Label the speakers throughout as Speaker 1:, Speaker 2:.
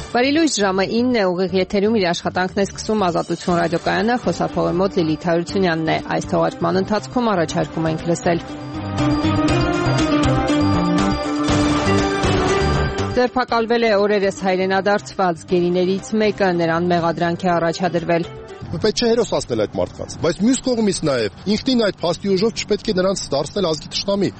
Speaker 1: Բարի լույս, ժամը 9 է, ուղիղ եթերում իր աշխատանքն է սկսում Ազատություն ռադիոկայանը, խոսափողի մոտ Լիլիթ Հարությունյանն է։ Այս թողարկման ընթացքում առաջարկում ենք լսել. Ձերբակալվել է օրերս հայրենադարձված գերիներից մեկը, նրան մեղադրանք է առաջադրվել։
Speaker 2: Պետք չէ հերոս ասնել այդ մարդկանց, բայց մյուս կողմից նաև ինքնին այդ փաստի ուժով չպետք է նրանց դարձնել ազգի թշնամի։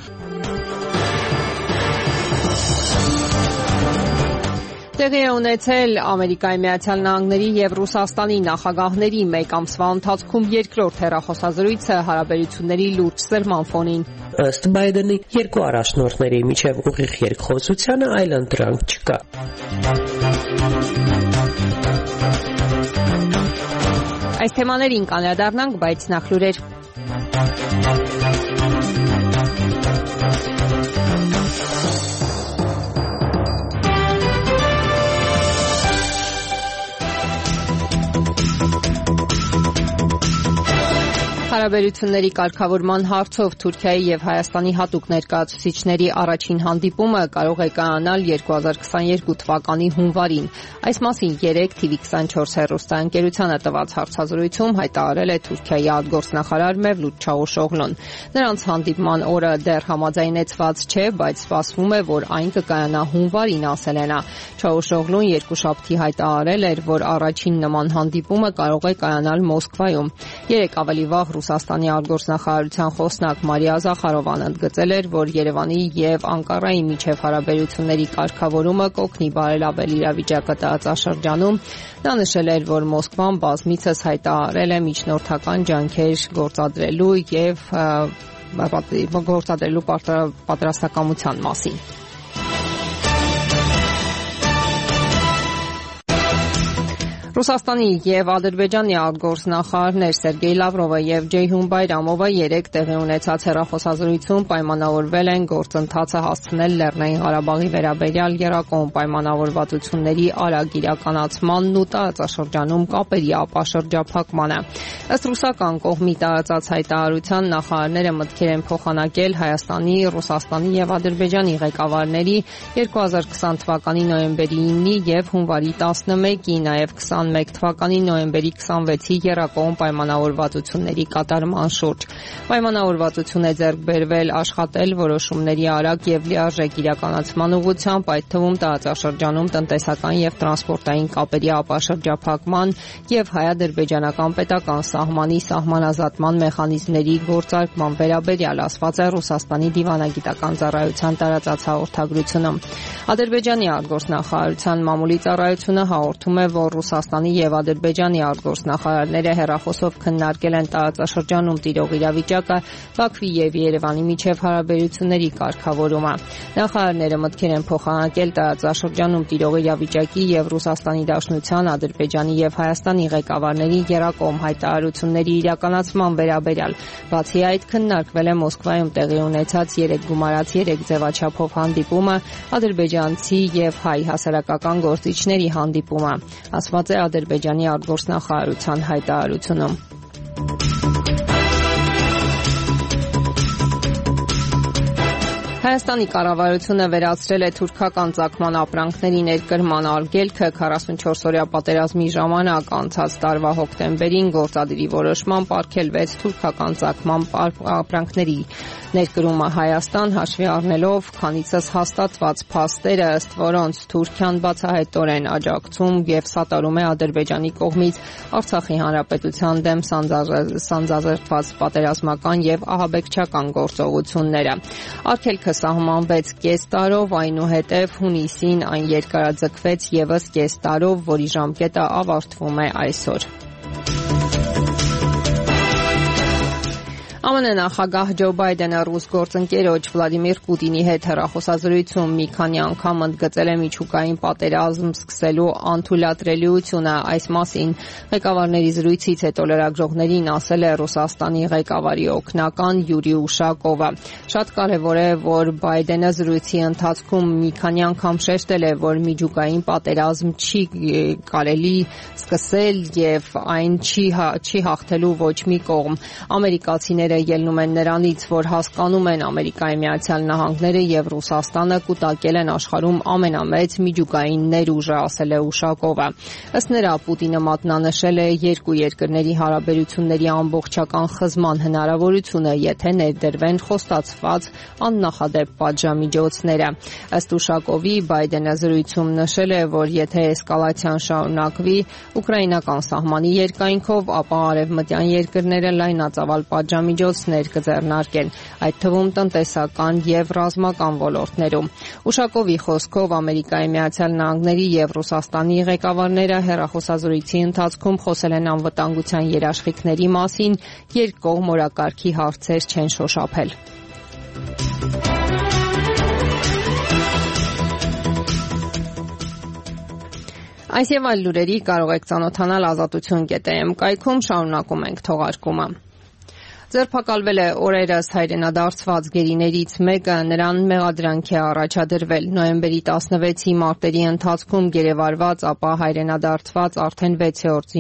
Speaker 1: Տեղի է ունեցել Ամերիկայի Միացյալ Նահանգների եւ Ռուսաստանի նախագահների մեկ ամսվա ընթացքում երկրորդ հեռախոսազրույցը հարաբերությունների լուրջ սրման ֆոնին։
Speaker 3: Ըստ Բայդենի երկու առաջնորդների միջև ուղիղ երկխոսությանը այլ ընտրանք չկա։
Speaker 1: Այս թեմաներին կանրադառնանք, բայց նախ լուրեր։ Հարաբերությունների կարգավորման հարցով Թուրքիայի եւ Հայաստանի հատուկ ներկայացուցիչների առաջին հանդիպումը կարող է կայանալ 2022 թվականի հունվարին։ Այս մասին 3 TV24 հեռուստաընկերությանը տված հարցազրույցում հայտարարել է Թուրքիայի արտգործնախարար Մևլութ Չավուշօղլուն։ Նրանց հանդիպման օրը դեռ համաձայնեցված չէ, բայց սպասվում է, որ այն կկայանա հունվարին, ասել է նա։ Չավուշօղլուն երկուշաբթի հայտարարել էր, որ առաջին նման հանդիպումը կարող է կայանալ Մոսկվայում։ 3 ավելի վաղ Ռուսաստանի արտգործնախարարության խոսնակ Մարիա Զախարովան ընդգծել էր, որ Երևանի եւ Անկարայի միջև հարաբերությունների կարգավորումը կօգնի բարելավել իրավիճակը տարածաշրջանում։ Նա նշել էր, որ Մոսկվան բազմիցս հայտարարել է միջնորդական ջանքեր գործադրելու պատրաստակամության մասին։ Ռուսաստանի եւ Ադրբեջանի արտգործնախարարներ Սերգեյ Լավրովը եւ Ջեյհուն Բայրամովը 3 տեղի ունեցած հեռախոսազրույցում պայմանավորվել են գործընթացը հասցնել Լեռնային Ղարաբաղի վերաբերյալ եռակողմ պայմանավորվածությունների արագ իրականացմանն ու տարածաշրջանում կապերի ապաշրջափակմանը։ Ըստ ռուսական կողմի տարածած հայտարարության նախարարները մտքեր են փոխանակել Հայաստանի, Ռուսաստանի եւ Ադրբեջանի ղեկավարների 2020 թվականի նոյեմբերի 9-ի եւ հունվարի 11-ի, նաեւ 21 թվականի նոյեմբերի 26-ի եռակողմ պայմանավորվածությունների կատարման շուրջ։ Պայմանավորվածություն է ձեռք բերվել աշխատել որոշումների արագ եւ լիարժեք իրականացման ուղղությամբ, այդ թվում տարածաշրջանում տնտեսական եւ տրանսպորտային կապերի ապաշրջափակման եւ հայ-ադրբեջանական պետական սահմանի սահմանազատման մեխանիզմների գործարկման վերաբերյալ, ասված է Ռուսաստանի դիվանագիտական ծառայության տարածած հաղորդագրությունում։ Ադրբեջանի արտգործնախարարության մամուլի ծառայությունը հաղորդում է, որ Ռուսաստանի եւ Ադրբեջանի արտգործնախարարները հեռախոսով քննարկել են տարածաշրջանում տիրող իրավիճակը, Բաքվի եւ Երևանի միջև հարաբերությունների կարգավորումը։ Նախարարները մտքեր են փոխանակել տարածաշրջանում տիրող իրավիճակի եւ Ռուսաստանի Դաշնության, Ադրբեջանի եւ Հայաստանի ղեկավարների եռակողմ հայտարարությունների իրականացման վերաբերյալ։ Բացի այդ, քննարկվել է Մոսկվայում տեղի ունեցած 3 գումարած 3 ձևաչափով հանդիպումը, ադրբեջանցի եւ հայ հասարակական գործիչների հանդիպումը, ասված է Ադրբեջանի արտգործնախարարության հայտարարությունում։ Հայաստանի կառավարությունը վերացրել է թուրքական ծագման ապրանքների ներկրման արգելքը 44-օրյա պատերազմի ժամանակ անցած տարվա հոկտեմբերին գործադիրի որոշմամբ արգելվեց թուրքական ծագման ապրանքների ներկրումը Հայաստան, հաշվի առնելով քանիցս հաստատված փաստերը, ըստ որոնց Թուրքիան բացահայտորեն աջակցում եւ սատարում է Ադրբեջանի կողմից Արցախի հանրապետության դեմ սանձազերծված պատերազմական եւ ահաբեկչական գործողությունները։ Արգելքը սահմանվեց կես տարով, այնուհետև հունիսին այն երկարաձգվեց եւս կես տարով, որի ժամկետը ավարտվում է այսօր։ ԱՄՆ նախագահ Ջո Բայդենը ռուս գործընկերոջ Վլադիմիր Պուտինի հետ հեռախոսազրույցում մի քանի անգամ ընդգծել է միջուկային պատերազմ սկսելու անթույլատրելիությունը։ Այս մասին ղեկավարների զրույցից հետո լրագրողներին ասել է Ռուսաստանի ղեկավարի օգնական Յուրի Ուշակովը։ Շատ կարևոր է, որ Բայդենը զրույցի ընթացքում մի քանի անգամ շեշտել է, որ միջուկային պատերազմ չի կարելի սկսել եւ այն չի հաղթելու ոչ մի կողմ։ Ամերիկացիները ելնում են նրանից, որ հասկանում են Ամերիկայի Միացյալ Նահանգները եւ Ռուսաստանը կուտակել են աշխարհում ամենամեծ միջուկային ներուժը, ասել է Ուշակովը։ Ըստ նրա, Պուտինը մատնանշել է երկու երկրների հարաբերությունների ամբողջական խզման հնարավորությունը, եթե ներդրվեն խոստացված աննախադեպ պատժամիջոցները։ Ըստ Ուշակովի, Բայդենը զրույցում նշել է, որ եթե էսկալացիան շարունակվի ուկրաինական սահմանի երկայնքով, ապա արևմտյան երկրները լայնածավալ պատժամիջոցներ կձեռնարկեն, այդ թվում տնտեսական եւ ռազմական ոլորտներում։ Ուշակովի խոսքով Ամերիկայի Միացյալ Նահանգների եւ Ռուսաստանի ղեկավարները հեռախոսազրույցի ընթացքում խոսել են անվտանգության երաշխիքների մասին, երկկողմ օրակարգի հարցեր չեն շոշափել։ Այս եւ այլ լուրերի կարող եք ծանոթանալ azatutun.am կայքում, շարունակում ենք թողարկումը։ Ձերբակալվել է օրերս հայրենադարձված գերիներից մեկը, նրան մեղադրանք է առաջադրվել։ Նոյեմբերի 16-ի մարտերի ընթացքում գերեվարված, ապա հայրենադարձված արդեն 6-րդ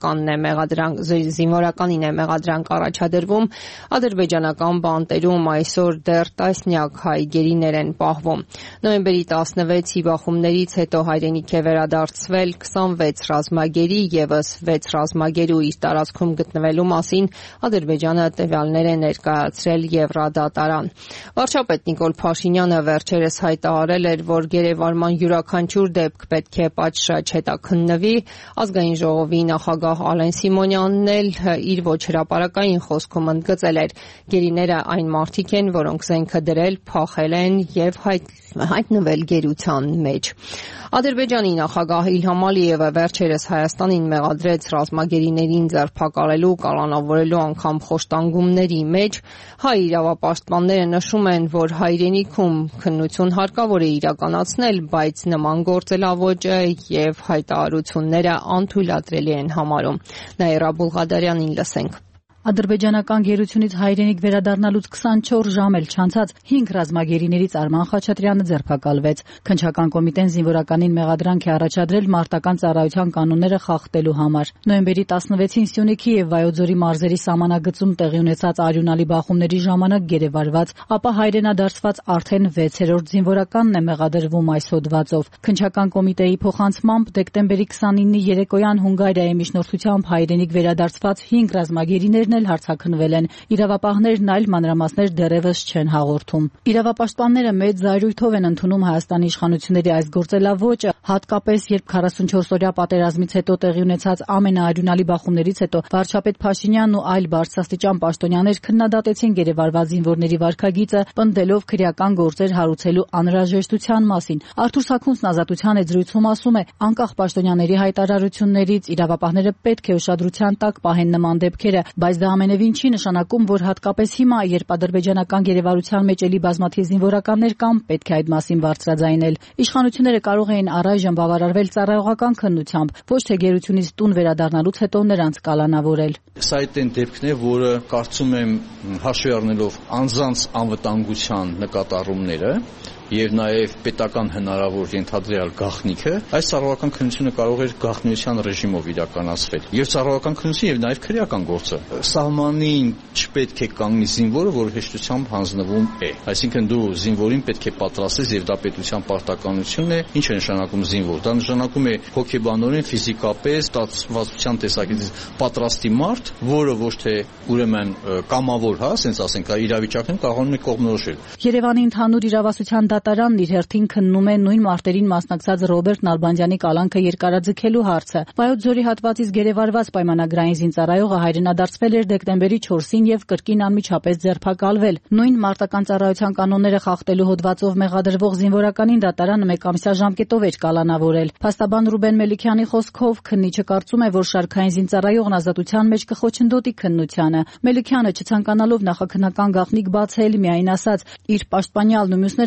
Speaker 1: զինվորականին է մեղադրանք առաջադրվում։ Ադրբեջանական բանտերում այսօր դեռ տասնյակ հայ գերիներ են պահվում։ Նոյեմբերի 16-ի բախումներից հետո հայրենիք է վերադարձվել 26 ռազմագերի, եւս 6 ռազմագերու իր տարածքում գտնվելու մասին Ադրբեջանը տվյալներ է ներկայացրել Եվրադատարան։ Վարչապետ Նիկոլ Փաշինյանը վերջերս հայտարարել էր, որ գերեվարման յուրաքանչյուր դեպք պետք է պատշաճ հետաքննվի։ Ազգային ժողովի նախագահ Ալեն Սիմոնյանն էլ իր ոչ հրապարակային խոսքում ընդգծել էր. գերիները այն մարդիկ են, որոնք զենքը դրել, փախել են եւ հայտնվել գերության մեջ։ Ադրբեջանի նախագահ Իլհամ Ալիևը վերջերս Հայաստանին մեղադրեց ռազմագերիներին ձերբակալելու, կալանավորելու անգամ խոշտանգումների մեջ։ Հայ իրավապաշտպանները նշում են, որ հայրենիքում քննություն հարկավոր է իրականացնել, բայց նման գործելավոճը եւ հայտարարությունները անթույլատրելի են համարում։ Նաիրա Բուլղադարյանին լսենք։
Speaker 4: Ադրբեջանական գերությունից հայրենիք վերադառնալուց 24 ժամ էլ չանցած 5 ռազմագերիներից Արման Խաչատրյանը ձերբակալվեց։ Քննչական կոմիտեն զինվորականին մեղադրանք է առաջադրել մարտական ծառայության կանոնները խախտելու համար։ Նոյեմբերի 16-ին Սյունիքի եւ Վայոց-Ձորի մարզերի սահմանագծում տեղի ունեցած արյունալի բախումների ժամանակ գերեվարված, ապա հայրենադարձված արդեն 6-րդ զինվորականն է մեղադրվում այս հոդվածով։ Քննչական կոմիտեի փոխանցմամբ դեկտեմբերի 29-ի երեկոյան Հունգարիայի միջնորդությամբ հայրենիք վերադարձված 5 ռազմագերիներ հարցաքնվել են։ Իրավապահներն այլ մանրամասներ դեռևս չեն հաղորդում։ Իրավապաշտպանները մեծ զայրույթով են ընդունում Հայաստանի իշխանությունների այս գործելավոճը, հատկապես երբ 44-օրյա պատերազմից հետո տեղի ունեցած ամենաարյունալի բախումներից հետո վարչապետ Փաշինյանն ու այլ բարձրաստիճան պաշտոնյաներ քննադատեցին գերեվարված զինվորների վարքագիծը, պնդելով քրեական գործեր հարուցելու անհրաժեշտության մասին։ Արթուր Սաքունցն Ազատության հետ զրույցում ասում է, անկախ պաշտոնյաների հայտարարություններից իրավապահները պետք է ուշադրության տակ պահեն նման դեպքերը, բայց դա ամենևին չի նշանակում, որ հատկապես հիմա, երբ ադրբեջանական գերեվարության մեջ էլի բազմաթիվ զինվորականներ կան, պետք է այդ մասին բարձրաձայնել։ Իշխանությունները կարող էին առայժմ բավարարվել ծառայողական քննությամբ, ոչ թե գերությունից տուն վերադառնալուց հետո նրանց կալանավորել։
Speaker 5: Սա այն դեպքն է, որը կարծում եմ հաշվի առնելով անձանց անվտանգության նկատառումները եւ նաեւ պետական հնարավոր ենթադրյալ գաղտնիքը, այս ծառայական քննությունը կարող էր գաղտնիության ռեժիմով իրականացվել։ Եվ ծառայական քննությունը եւ նաեւ քրեական գործը։ Սահմանին չպետք է կանգնի զինվորը, որը հեշտությամբ հանձնվում է։ Այսինքն դու զինվորին պետք է պատրաստես եւ դա պետության պարտականությունն է։ Ինչ է նշանակում զինվոր։ Դա նշանակում է հոգեբանորեն, ֆիզիկապես, ստացվածության տեսակետից պատրաստի մարդ, որը ոչ թե ուրեմն կամավոր, ասենց ասենք, իրավիճակն կարողանում է կողմնորոշել։
Speaker 4: Երևանի ընդհանուր իրավասության դատարանն իր հերթին քննում է նույն մարտերին մասնակցած Ռոբերտ Նալբանդյանի կալանքը երկարաձգելու հարցը։ Վայոց-Ձորի հատվածից գերեվարված պայմանագրային զինծառայողը հայրենադարձվել էր դեկտեմբերի 4-ին եւ կրկին անմիջապես ձերբակալվել։ Նույն մարտական ծառայության կանոնները խախտելու հոդվածով մեղադրվող զինվորականին դատարանը մեկամսյա ժամկետով էր կալանավորել։ Փաստաբան Ռուբեն Մելիքյանի խոսքով քննիչը կարծում է, որ շարքային զինծառայողն ազատության մեջ կխոչընդոտի քննությանը։ Մելիքյանը չցանկանալով նախաքննական գաղտնիք բացել, միայն ասաց՝ իր պաշտպանյալն ու մյուսները արել են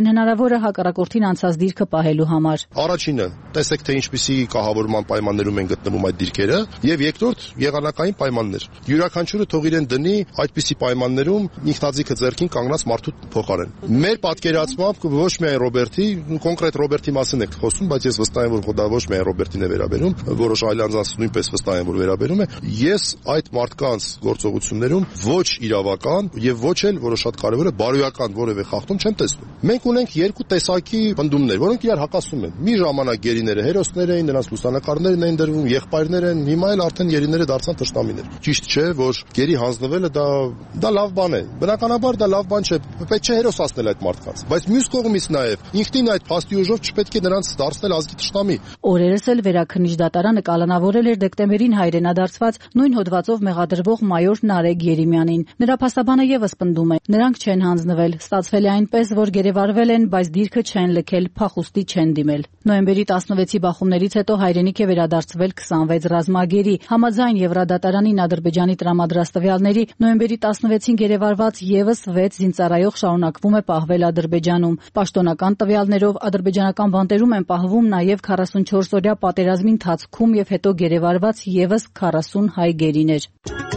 Speaker 4: են հնարավորը հակառակորդին անցած դիրքը պահելու համար։
Speaker 2: Առաջինը, տեսեք թե ինչպիսի կահավորման պայմաններում են գտնվում այդ դիրքերը, եւ երկրորդ, եղանակային պայմաններ։ Յուրաքանչյուրը թող իրեն դնի այդպիսի պայմաններում ինքնաձիգը ձեռքին կանգնած մարդու փոխարեն։ Մեր պատկերացմամբ ոչ միայն Ռոբերտի, կոնկրետ Ռոբերտի մասին եք խոսում, բայց ես վստահ եմ, որ դա ոչ միայն Ռոբերտին է վերաբերում, որոշ այլ անձանց նույնպես վստահ եմ, որ վերաբերում է։ Ես այդ մարդկանց գործողություններում ոչ իրավական եւ ոչ էլ, որը շատ կարեւոր է, բարոյական որևէ խախտում չեմ տեսնում։ Մենք ունենք երկու տեսակի պնդումներ, որոնք իրար հակասում են։ Մի ժամանակ գերիները հերոսներ էին, նրանց լուսանկարներն էին դրվում, եղբայրներ են, հիմա էլ արդեն գերիները դարձան թշնամիներ։ Ճիշտ չէ, որ գերի հանձնվելը դա լավ բան է։ Բնականաբար դա լավ բան չէ, պետք չէ հերոսացնել այդ մարդկանց, բայց մյուս կողմից նաեւ ինքնին այդ փաստի ուժով չպետք է նրանց դարձնել ազգի թշնամի։
Speaker 4: Օրերս էլ Վերաքննիչ դատարանը կալանավորել էր դեկտեմբերին հայրենադարձված նույն հոդվածով մեղադրվող մայոր Նարեկ Երեմյանին։ Նրա փաստաբանը եւս պնդում է, նրանք չեն հանձնվել, ստացվել է այնպես, որ գերեվարվել են, բայց դիրքը չեն լքել, փախուստի չեն դիմել։ Նոյեմբերի 16-ի բախումներից հետո հայրենիք է վերադարձվել 26 ռազմագերի։ Համաձայն Եվրադատարանին Ադրբեջանի տրամադրած տվյալների նոյեմբերի 16-ին գերեվարված եւս 6 զինծառայող շարունակվում է պահվել Ադրբեջանում։ Պաշտոնական տվյալներով ադրբեջանական բանտերում են պահվում նաեւ 44-օրյա պատերազմի ընթացքում եւ հետո գերեվարված եւս 40 հայ գերիներ։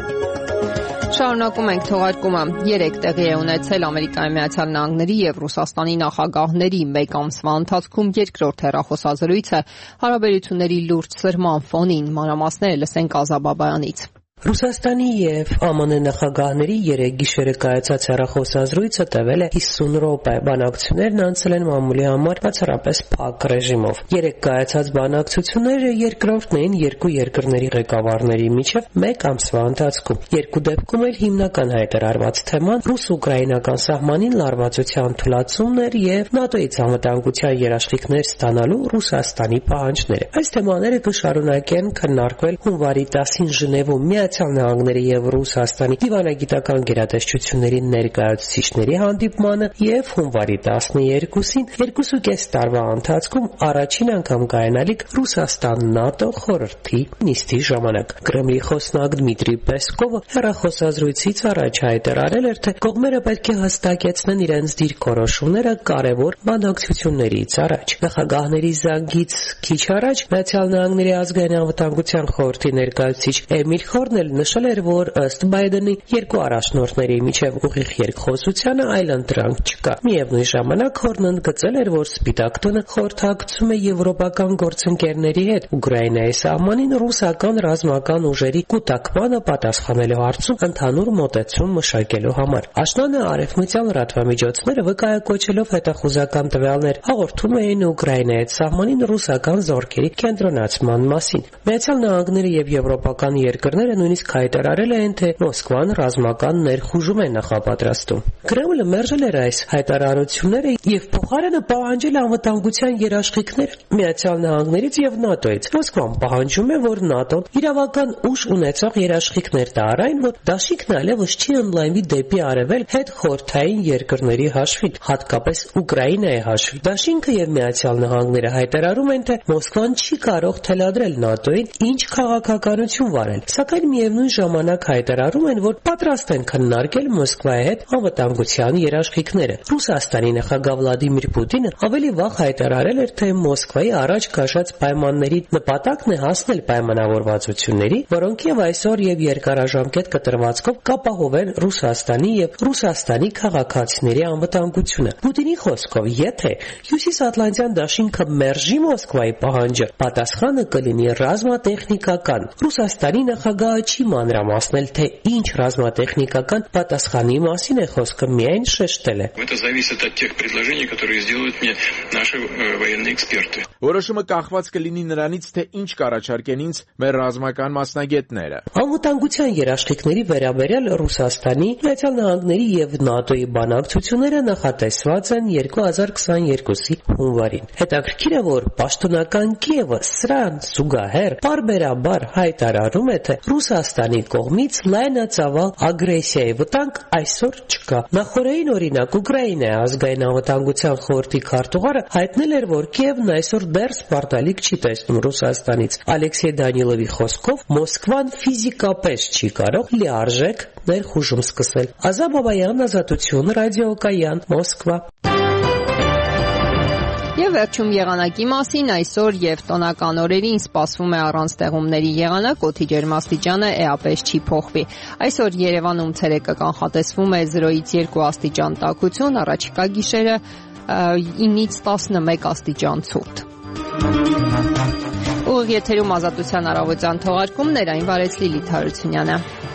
Speaker 1: Շարունակում ենք թողարկումը։ 3 տեղի է ունեցել Ամերիկայի Միացյալ Նահանգների եւ Ռուսաստանի նախագահների մեկ ամսվա ընթացքում երկրորդ հեռախոսազրույցը հարաբերությունների լուրջ սրման ֆոնին։ Մանրամասները լսենք Ազաբ Բաբայանից։
Speaker 3: Ռուսաստանի եւ ԱՄՆ նախագահների 3 գիշերը կայացած հեռախոսազրույցը տևել է 50 րոպե։ Բանակցություններն անցել են մամուլի համար բացառապես փակ ռեժիմով։ 3 կայացած բանակցությունները երկրորդն էին երկու երկրների ղեկավարների միջև մեկ ամսվա ընթացքում։ Երկու դեպքում էլ հիմնական հայտարարված թեման ռուս-ուկրաինական սահմանին լարվածության թուլացումն էր եւ ՆԱՏՕ-ից անվտանգության երաշխիքներ ստանալու Ռուսաստանի պահանջները։ Այս թեմաները կշարունակեն քննարկվել հունվարի 10-ին Ժնևում Միացյալ Նահանգների եւ Ռուսաստանի դիվանագիտական գերատեսչությունների ներկայացուցիչների հանդիպմանը եւ հունվարի 12-ին 2.5 տարվա ընթացքում առաջին անգամ կայանալիք Ռուսաստան-ՆԱՏՕ խորհրդի նիստի ժամանակ։ Կրեմլի խոսնակ Դմիտրի Պեսկովը հեռախոսազրույցից առաջ հայտարարել էր, թե կողմերը պետք է հստակեցնեն իրենց դիրքորոշումները կարևոր բանակցություններից առաջ։ Նախագահների զանգից քիչ առաջ Միացյալ Նահանգների ազգային անվտանգության խորհրդի ներկայացուցիչ Էմիլ Քորնել նշել էր, որ ըստ Բայդենի երկու առաջնորդների միջև ուղիղ երկխոսությանը այլընտրանք չկա։ Միևնույն ժամանակ Քորնն ընդգծել էր, որ Սպիտակ տունը խորհրդակցում է եվրոպական գործընկերների հետ Ուկրաինայի սահմանին ռուսական ռազմական ուժերի կուտակմանը պատասխանելու հարցում ընդհանուր մոտեցում մշակելու համար։ Աշնանը արևմտյան լրատվամիջոցները վկայակոչելով հետախուզական տվյալներ հաղորդում էին Ուկրաինայի հետ սահմանին ռուսական զորքերի կենտրոնացման մասին։ Միացյալ Նահանգները եւ եվրոպական երկրները նույնիսկ հայտարարել են, թե Մոսկվան ռազմական ներխուժում է նախապատրաստում։ Կրեմլը մերժել էր այս հայտարարությունները եւ փոխարենը պահանջել անվտանգության երաշխիքներ Միացյալ Նահանգներից եւ ՆԱՏՕ-ից։ Մոսկվան պահանջում է, որ ՆԱՏՕ-ն իրավական ուժ ունեցող երաշխիքներ տա այն, որ դաշինքն այլևս չի ընդլայնվի դեպի արևել հետ խորհրդային երկրների հաշվին, հատկապես Ուկրաինայի հաշվին։ Դաշինքը եւ Միացյալ Նահանգները հայտարարում են, թե Մոսկվան չի կարող թելադրել ՆԱՏՕ-ին ինչ քաղաքականություն վարել, սակայն միևնույն ժամանակ հայտարարում են, որ պատրաստ են քննարկել Մոսկվայի հետ անվտանգության երաշխիքները։ Ռուսաստանի նախագահ Վլադիմիր Պուտինը ավելի վաղ հայտարարել էր, թե Մոսկվայի առաջ քաշած պայմանների նպատակն է հասնել պայմանավորվածությունների, որոնք եւ այսօր եւ երկարաժամկետ կտրվածքով կապահովեն Ռուսաստանի եւ Ռուսաստանի քաղաքացիների անվտանգությունը։ Պուտինի խոսքով, եթե Հյուսիսատլանտյան դաշինքը մերժի Մոսկվայի պահանջը, պատասխանը կլինի ռազմատեխնիկական։ Ռուսաստանի նախագահը չի մանրամասնել, թե ինչ ռազմատեխնիկական պատասխանի մասին է խոսքը, միայն շեշտել է.
Speaker 6: Որոշումը կախված կլինի նրանից, թե ինչ կառաջարկեն ինձ մեր ռազմական մասնագետները։
Speaker 3: Անվտանգության երաշխիքների վերաբերյալ Ռուսաստանի, Միացյալ Նահանգների եւ ՆԱՏՕ-ի բանակցությունները նախատեսված են 2022-ի հունվարին։ Հետաքրքիր է, որ պաշտոնական Կիևը սրան զուգահեռ պարբերաբար հայտարարում է, թե Ռուսաստանի կողմից լայնածավալ ագրեսիայի վտանգ այսօր չկա։ Նախորդին օրինակ Ուկրաինայի ազգային անվտանգության խորհրդի քարտուղարը հայտնել էր, որ Կիևն այսօր դեռ սպարտալիք չի տեսնում Ռուսաստանից։ Ալեքսեյ Դանիլովի խոսքով Մոսկվան ֆիզիկապես չի կարող լիարժեք ներխուժում սկսել։ Ազաբ Բաբայան, Ազատություն, ռադիոկայան, Մոսկվա։
Speaker 1: Եվ վերջում եղանակի մասին այսօր եւ տոնական օրերին սպասվում է առանց ստեղումների եղանակ, օդի ջերմաստիճանը էապես չի փոխվի։ Այսօր Երևանում ցերեկը կանխատեսվում է 0-ից 2 աստիճան տաքություն, առաջիկա գիշերը 9-ից 11 աստիճան ցուրտ։ Ուղիղ եթերում Ազատության առավոտյան թողարկումներ, այն վարեց Լիլիթ Հարությունյանը։